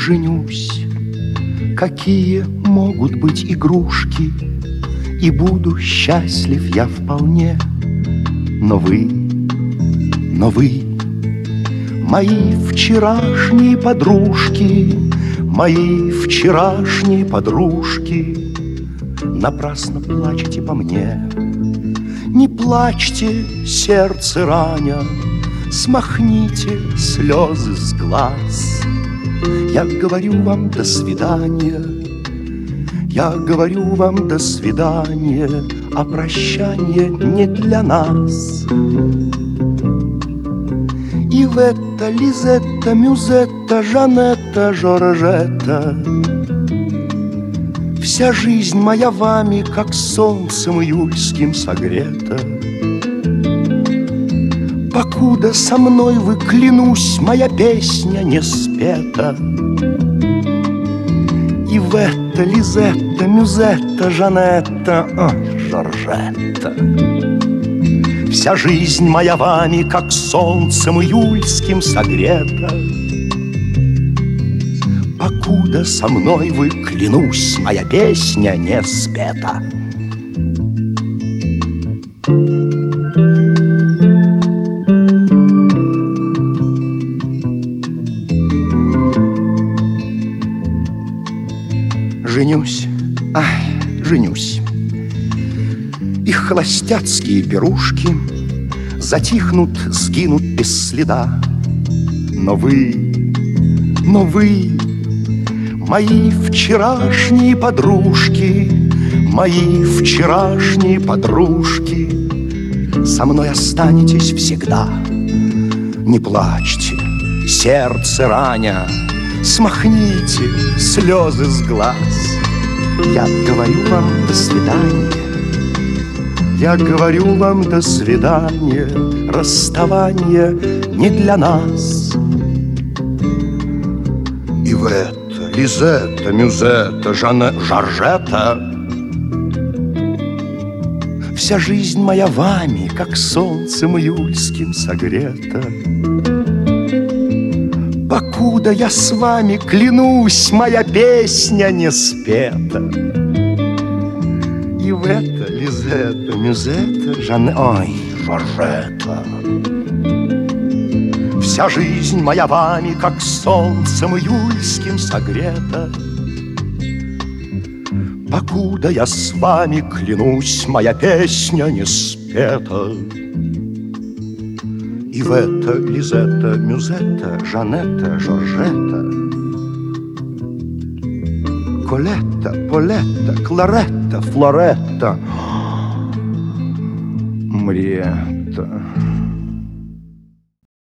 женюсь, какие могут быть игрушки, и буду счастлив я вполне. Но вы, мои вчерашние подружки, мои вчерашние подружки, напрасно плачете по мне. Не плачьте, сердце раня, смахните слезы с глаз. Я говорю вам до свидания, я говорю вам до свидания, а прощание не для нас. Ивета, Лизетта, Мюзетта, Жанетта, Жоржетта, вся жизнь моя вами, как солнцем июльским согрета. Покуда со мной вы, клянусь, моя песня не спета. Ивета, Лизетта, Мюзетта, Жанетта, Жоржетта, вся жизнь моя вами, как солнцем июльским согрета. Покуда со мной вы, клянусь, моя песня не спета. Женюсь, женюсь. Их холостяцкие пирушки затихнут, сгинут без следа. Но вы, мои вчерашние подружки, мои вчерашние подружки, со мной останетесь всегда. Не плачьте, сердце раня, смахните слезы с глаз. Я говорю вам до свидания, я говорю вам до свидания, расставание не для нас. Ивета, Лизетта, Мюзетта, Жоржетта, вся жизнь моя вами, как солнцем июльским согрета. Покуда я с вами, клянусь, моя песня не спета. Ивета, Лизетта, Мюзетта, Жоржетта, вся жизнь моя вами, как солнцем июльским согрета. Покуда я с вами, клянусь, моя песня не спета. Ивета, Лизетта, Мюзетта, Жанетта, Жоржетта, Колетта, Полетта, Кларетта, Флоретта, Мриетта.